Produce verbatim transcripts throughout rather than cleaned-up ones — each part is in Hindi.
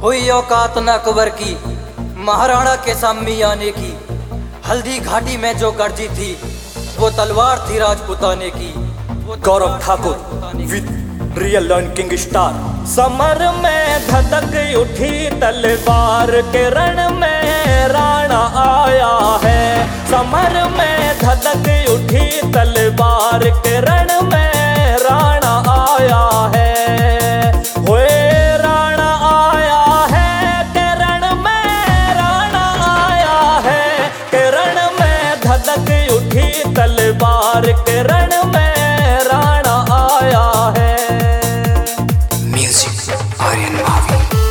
हुई औकात न अकबर की महाराणा के सामने आने की। हल्दी घाटी में जो गर्जी थी वो तलवार थी राजपुताने की। Gaurav Thakur with real king star. समर में धधक उठी तलवार के रण में राणा आया है। समर में धधक उठी तलवार के रण में राणा आया है। होए राणा आया है के रण में राणा आया है के रण में धधक उठी तलवार के रण में राणा आया है। म्यूजिक आर्यन मावी।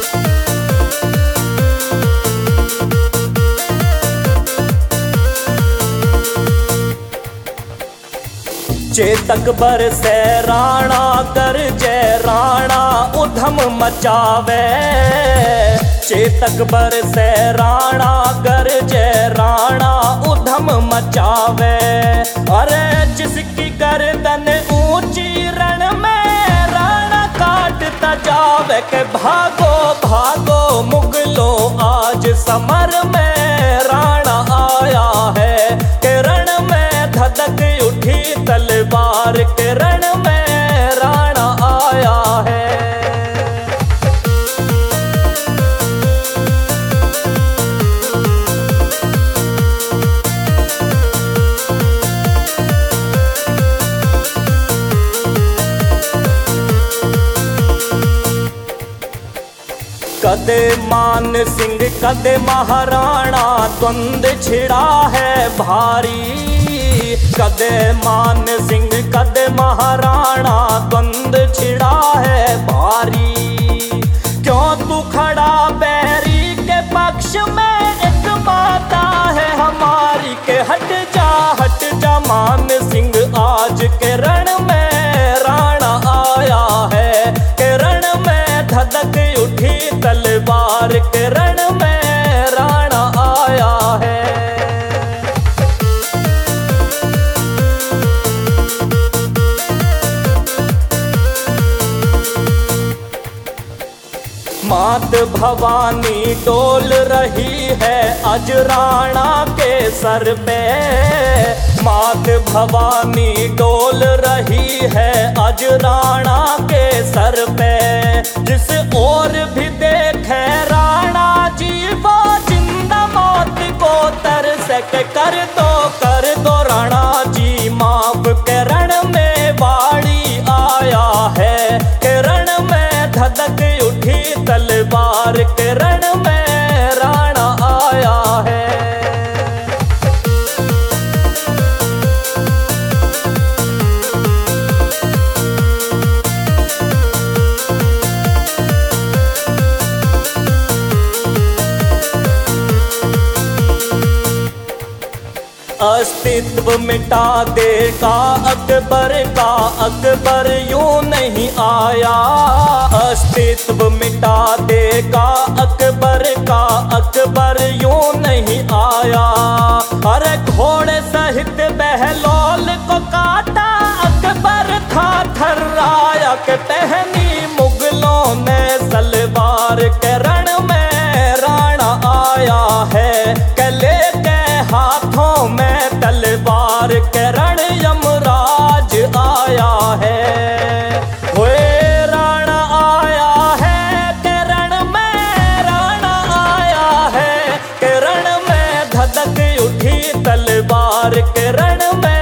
चेतक बरसे राणा कर जय राणा उधम मचावे। चेतक बरसे राणा कर जय राणा उधम मचावे। अरे जिसकी गर्दन ऊंची रण में राणा काटता जावे के भागो भागो मुगलों आज समर में राणा आया है के रण में धधक उठी तलवार के रण में राणा आया है। कदे मान सिंह कदे महाराणा द्वंद छिड़ा है भारी। कदे मान सिंह कदे महाराणा द्वंद छिड़ा है भारी। क्यों तू खड़ा बैरी के पक्ष में एक माता है हमारी के हट जा हट जा मान सिंह आज के रण में राणा आया है के रण में धधक उठी तलवार के रण में राणा आया है। मात भवानी डोल रही है अज राणा के सर पे। मात भवानी डोल रही है अज राणा के सर पे। जिस ओर भी देखे राणा जी वो जिंदा मौत को तरस के कर दो कर दो राणा जी माफ के रण में वाड़ी आया है के रण में धधक उठी तलवार के रण में राणा आया है। अस्तित्व मिटा देगा अकबर का अकबर यूं नहीं आया। अस्तित्व मिटा देगा अकबर का अकबर यूं नहीं आया। अरे घोड़े सहित बहलोल को काटा अकबर था थर्राया के पहनी मुगलों ने सलवार के रण में राणा आया है के लेके हाथों में तलवार के रण यमराज आया है। होए राणा आया है के रण में राणा आया है के रण में धधक उठी तलवार के रण में